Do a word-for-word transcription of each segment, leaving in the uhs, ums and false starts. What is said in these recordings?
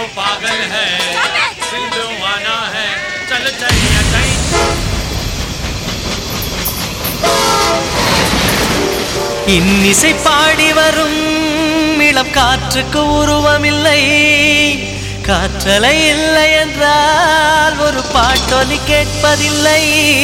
पागल है दिल दीवाना है चल चलिए कहीं இன்னிசை பாடி வரும் இளம் காற்றுக்கு உருவமில்லை காற்றலை இல்லை என்றால் ஒரு பாட்டொலி கேட்பதில்லை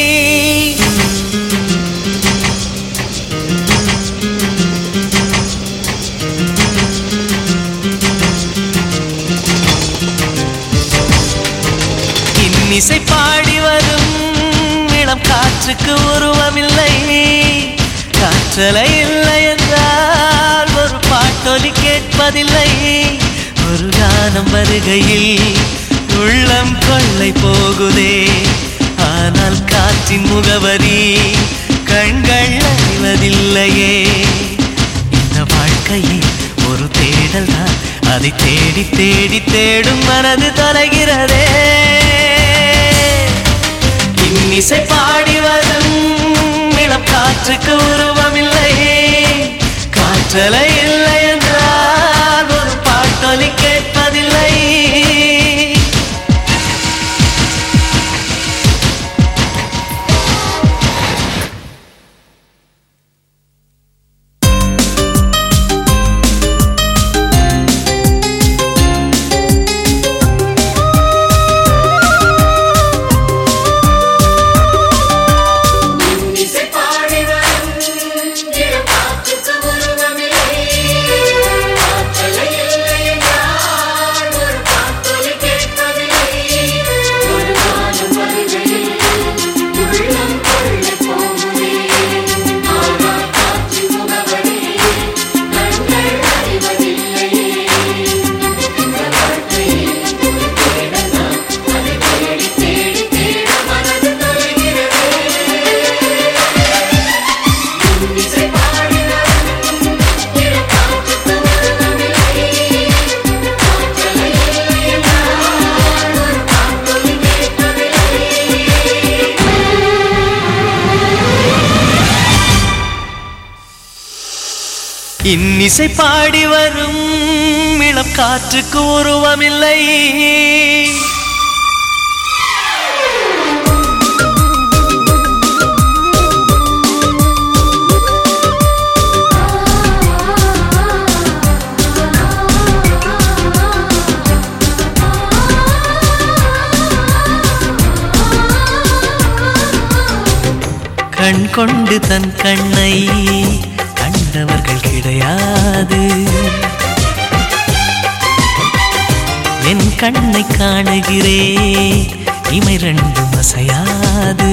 இன்னிசை பாடி வரும் இளம் காற்றுக்கு உருவமில்லை காற்றலை இல்லை என்றால் ஒரு பாட்டொலி கேட்பதில்லை ஒரு கானம் வருகையில் உள்ளம் கொள்ளை போகுதே ஆனால் காற்றின் முகவரி கண்கள் அறிவதில்லையே இந்த வாழ்க்கையே ஒரு தேடல் தான் அதை தேடி தேடி தேடும் மனது தொலைகிறதே இன்னிசை பாடி வரும் இளம் காற்றுக்கு உருவமில்லை காற்றலை இல்லை என்றால் ஒரு பாட்டொலி கேட்பதில்லை இன்னிசை பாடி வரும் இளம் காற்றுக்கு உருவமில்லை கண் கொண்டு தன் கண்ணை கண்டவர்கள் கிடையாது என் கண்ணை காணுகிறேன் இமை ரெண்டும் அசையாது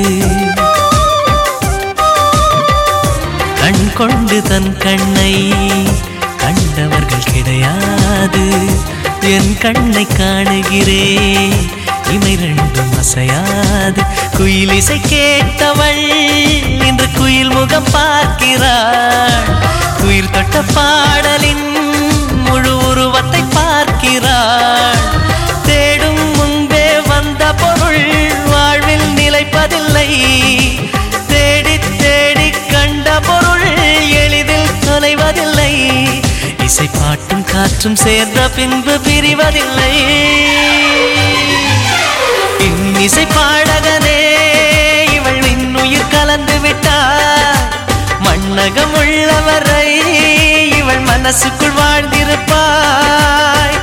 கண் கொண்டு தன் கண்ணை கண்டவர்கள் கிடையாது என் கண்ணை காணுகிறேன் இமை ரெண்டும் அசையாது குயிலிசை கேட்டவள் இன்று குயில் முகம் பார்க்கிறாள் குயில் தொட்ட பாடலின் முழு உருவத்தை பார்க்கிறாள் தேடும் முன்பே வந்த பொருள் வாழ்வில் நிலைப்பதில்லை தேடி தேடி கண்ட பொருள் எளிதில் தொலைவதில்லை இசை பாட்டும் காற்றும் சேர்ந்த பின்பு பிரிவதில்லை இன்னிசை பாடகனே இவள் இன்னுயிர் கலந்து விட்டாள் மண்ணகம் உள்ளவரை இவள் மனசுக்குள் வாழ்ந்திருப்பாய்